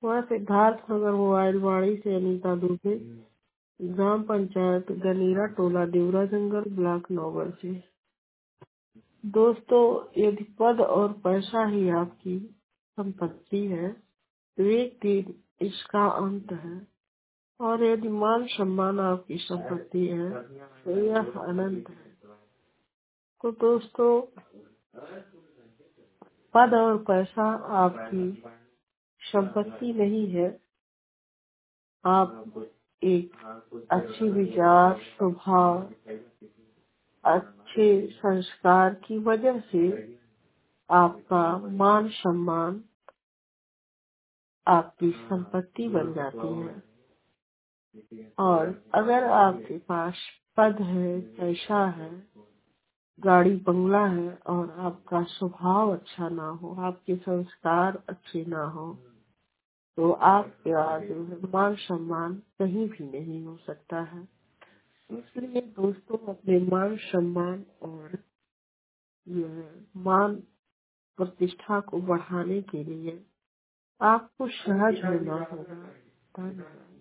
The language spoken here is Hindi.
वह सिद्धार्थ नगर मोबाइल वाड़ी से अनीता दुबे, ग्राम पंचायत गनीरा टोला देवरा जंगल ब्लॉक नौगढ़ से। दोस्तों, यदि पद और पैसा ही आपकी संपत्ति है तो एक दिन इसका अंत है, और यदि मान सम्मान आपकी संपत्ति है तो यह अनंत है। तो दोस्तों, पद और पैसा आपकी संपत्ति नहीं है। आप एक अच्छे विचार, स्वभाव, अच्छे संस्कार की वजह से आपका मान सम्मान आपकी संपत्ति बन जाती है। और अगर आपके पास पद है, पैसा है, गाड़ी बंगला है और आपका स्वभाव अच्छा ना हो, आपके संस्कार अच्छे ना हो, तो आपका जो है मान सम्मान कहीं भी नहीं हो सकता है। इसलिए दोस्तों, अपने मान सम्मान और मान प्रतिष्ठा को बढ़ाने के लिए आपको सहज होना होगा। धन्यवाद।